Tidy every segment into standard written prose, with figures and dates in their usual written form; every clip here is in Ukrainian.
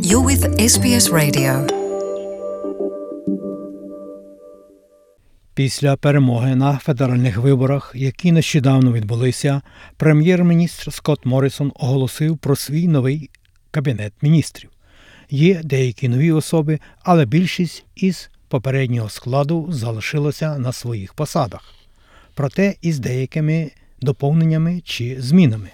You're with SBS Radio. Після перемоги на федеральних виборах, які нещодавно відбулися, прем'єр-міністр Скотт Моррисон оголосив про свій новий кабінет міністрів. Є деякі нові особи, але більшість із попереднього складу залишилася на своїх посадах. Проте із деякими доповненнями чи змінами.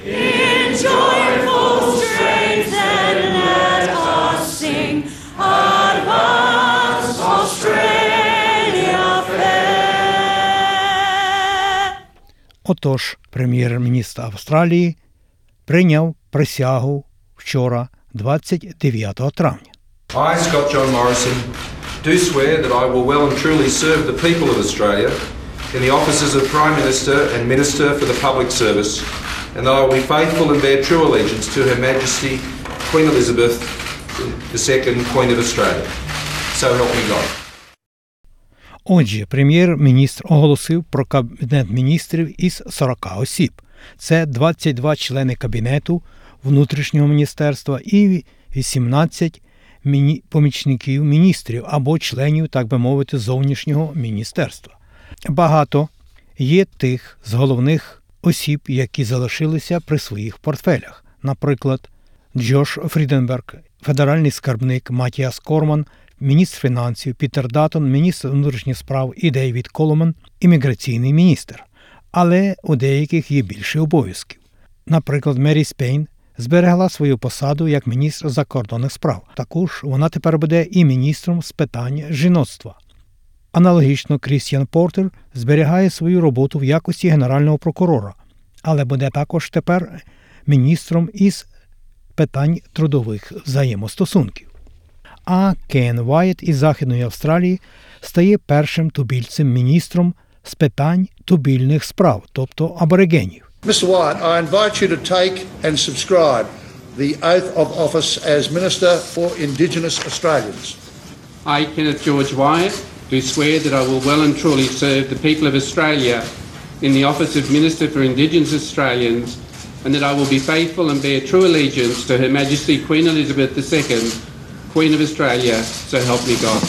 Отож, прем'єр-міністр Австралії прийняв присягу вчора, 29 травня. I, Scott John Morrison, do swear that I will well and truly serve the people of Australia in the offices of Prime Minister and Minister for the Public Service, and that I will be faithful and bear true allegiance to Her Majesty Queen Elizabeth II, Queen of Australia. So help me God. Отже, прем'єр-міністр оголосив про кабінет міністрів із 40 осіб. Це 22 члени кабінету внутрішнього міністерства і 18 помічників міністрів або членів, так би мовити, зовнішнього міністерства. Багато є тих з головних осіб, які залишилися при своїх портфелях. Наприклад, Джош Фріденберг, федеральний скарбник Матіас Корман, міністр фінансів Пітер Даттон, міністр внутрішніх справ і Дейвід Коломан, імміграційний міністр. Але у деяких є більше обов'язків. Наприклад, Мері Спейн зберегла свою посаду як міністр закордонних справ. Також вона тепер буде і міністром з питань жіноцтва. Аналогічно Крістіан Портер зберігає свою роботу в якості генерального прокурора, але буде також тепер міністром із питань трудових взаємостосунків. А Кен Вайт із Західної Австралії стає першим тубільцем-міністром з питань тубільних справ, тобто аборигенів. Mr. Wyatt, I invite you to take and subscribe the oath of office as Minister for Indigenous Australians. I, Kenneth George Wyatt, do swear that I will well and truly serve the people of Australia in the office of Minister for Indigenous Australians, and that I will be faithful and bear true allegiance to Her Majesty Queen Elizabeth II, Queen of Australia, so help me God.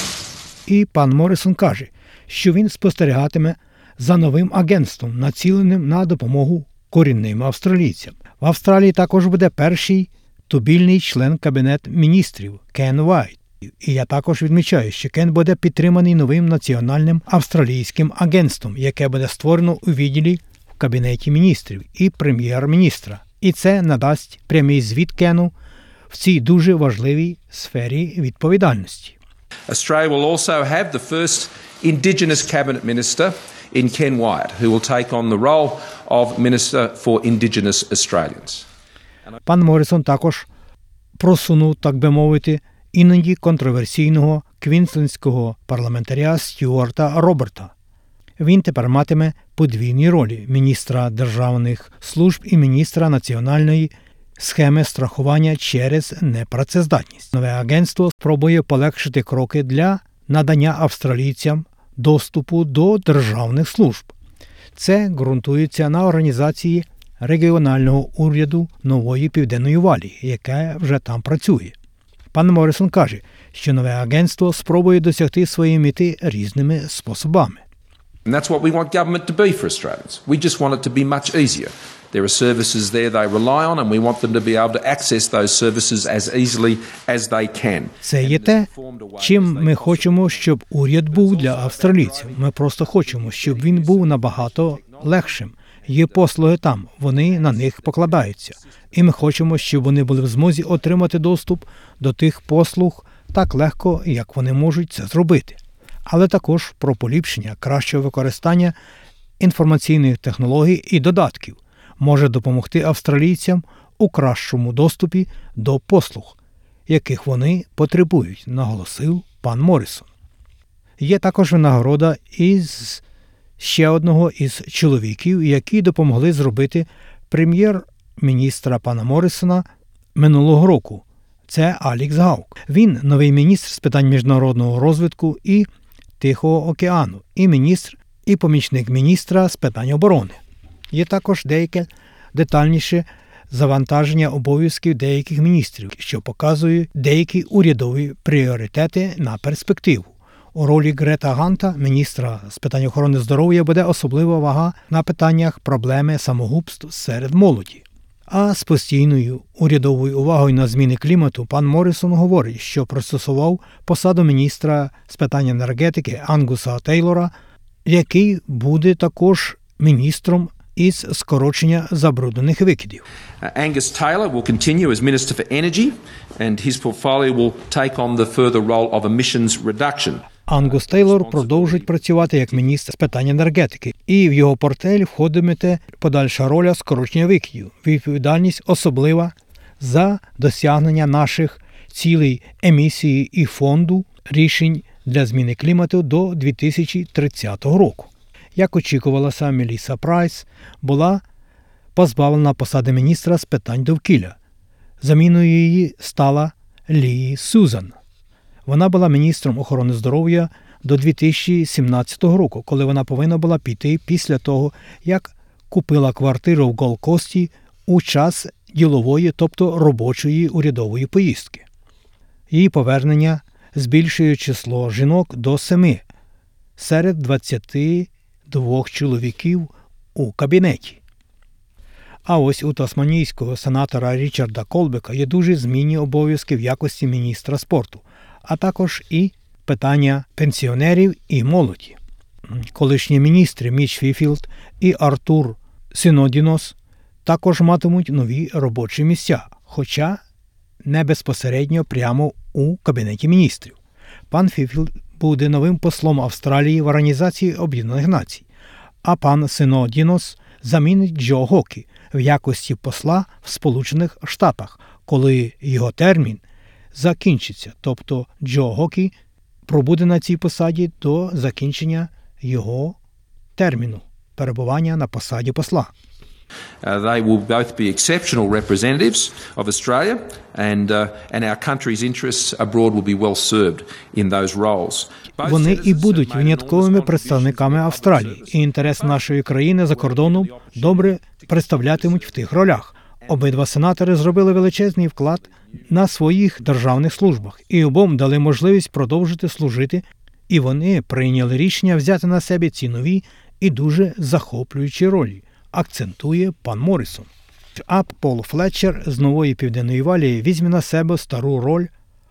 І пан Моррисон каже, що він спостерігатиме за новим агентством, націленим на допомогу корінним австралійцям. В Австралії також буде перший тубільний член Кабінету міністрів Кен Вайт. І я також відмічаю, що Кен буде підтриманий новим національним австралійським агентством, яке буде створено у відділі в Кабінеті міністрів і прем'єр-міністра. І це надасть прямий звіт Кену в цій дуже важливій сфері відповідальності. Australia will also have the first Indigenous Cabinet Minister in Ken Wyatt, who will take on the role of Minister for Indigenous Australians. Пан Моррисон також просунув, так би мовити, іноді контроверсійного квінслендського парламентаря Стюарта Роберта. Він тепер матиме подвійні ролі – міністра державних служб і міністра національної схеми страхування через непрацездатність. Нове агентство спробує полегшити кроки для надання австралійцям доступу до державних служб. Це ґрунтується на організації регіонального уряду Нової Південної Валії, яке вже там працює. Пан Моррисон каже, що нове агентство спробує досягти своєї мети різними способами. And that's what we want government to be for Australians. We just want it to be much easier. There are services there they rely on, and we want them to be able to access those services as easily as they can. Це є те, чим ми хочемо, щоб уряд був для австралійців. Ми просто хочемо, щоб він був набагато легшим. Є послуги там, вони на них покладаються. І ми хочемо, щоб вони були в змозі отримати доступ до тих послуг так легко, як вони можуть це зробити. Але також про поліпшення кращого використання інформаційних технологій і додатків може допомогти австралійцям у кращому доступі до послуг, яких вони потребують, наголосив пан Моррисон. Є також винагорода із ще одного із чоловіків, які допомогли зробити прем'єр-міністра пана Моррисона минулого року. Це Алікс Гаук. Він новий міністр з питань міжнародного розвитку і Тихого океану, і міністр, і помічник міністра з питань оборони. Є також деяке детальніше завантаження обов'язків деяких міністрів, що показує деякі урядові пріоритети на перспективу. У ролі Грета Ганта, міністра з питань охорони здоров'я, буде особлива вага на питаннях проблеми самогубств серед молоді. А з постійною урядовою увагою на зміни клімату пан Моррисон говорить, що пристосував посаду міністра з питань енергетики Ангуса Тейлора, який буде також міністром із скорочення забруднених викидів. Angus Taylor will continue as Minister for Energy and his portfolio will take on the further role of emissions reduction. Ангус Тейлор продовжить працювати як міністр з питань енергетики, і в його портфель входитиме подальша роля скорочення викидів, відповідальність особлива за досягнення наших цілей емісії і фонду рішень для зміни клімату до 2030 року. Як очікувалося, Мелісса Прайс була позбавлена посади міністра з питань довкілля. Заміною її стала Лі Сюзан. Вона була міністром охорони здоров'я до 2017 року, коли вона повинна була піти після того, як купила квартиру в Голд-Кості у час ділової, тобто робочої урядової поїздки. Її повернення збільшує число жінок до 7 серед 22 чоловіків у кабінеті. А ось у тасманійського сенатора Річарда Колбека є дуже змінні обов'язки в якості міністра спорту, а також і питання пенсіонерів і молоді. Колишні міністри Міч Фіфілд і Артур Синодінос також матимуть нові робочі місця, хоча не безпосередньо прямо у Кабінеті міністрів. Пан Фіфілд буде новим послом Австралії в Організації Об'єднаних Націй, а пан Синодінос замінить Джо Гокі в якості посла в Сполучених Штатах, коли його термін закінчиться, тобто Джо Гокі пробуде на цій посаді до закінчення його терміну перебування на посаді посла. They will both be exceptional representatives of Australia and our country's interests abroad will be well served in those roles. Вони і будуть винятковими представниками Австралії, і інтерес нашої країни за кордоном добре представлятимуть в тих ролях. Обидва сенатори зробили величезний вклад на своїх державних службах, і обом дали можливість продовжити служити, і вони прийняли рішення взяти на себе ці нові і дуже захоплюючі ролі, акцентує пан Моррисон. А Пол Флетчер з Нової Південної Валії візьме на себе стару роль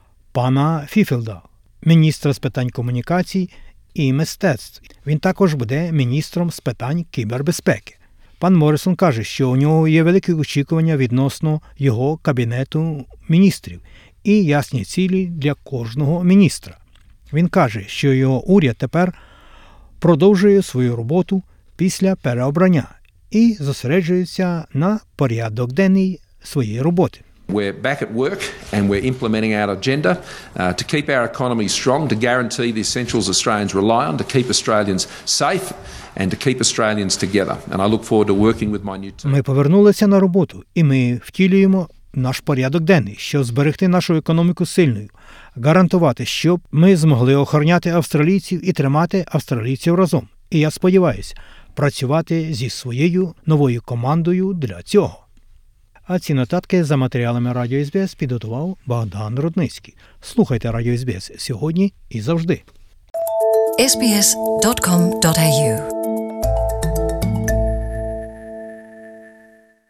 пана Фіфілда, міністра з питань комунікацій і мистецтв. Він також буде міністром з питань кібербезпеки. Пан Моррисон каже, що у нього є великі очікування відносно його Кабінету міністрів і ясні цілі для кожного міністра. Він каже, що його уряд тепер продовжує свою роботу після переобрання і зосереджується на порядок денний своєї роботи. We're back at work and we're implementing our agenda to keep our economy strong, to guarantee the essentials Australians rely on, to keep Australians safe and to keep Australians together. And I look forward to working with my new team. Ми повернулися на роботу і ми втілюємо наш порядок денний, щоб зберегти нашу економіку сильною, гарантувати, щоб ми змогли охороняти австралійців і тримати австралійців разом. І я сподіваюся, працювати зі своєю новою командою для цього. А ці нотатки за матеріалами Радіо СБС підготував Богдан Рудницький. Слухайте Радіо СБС сьогодні і завжди. sbs.com.au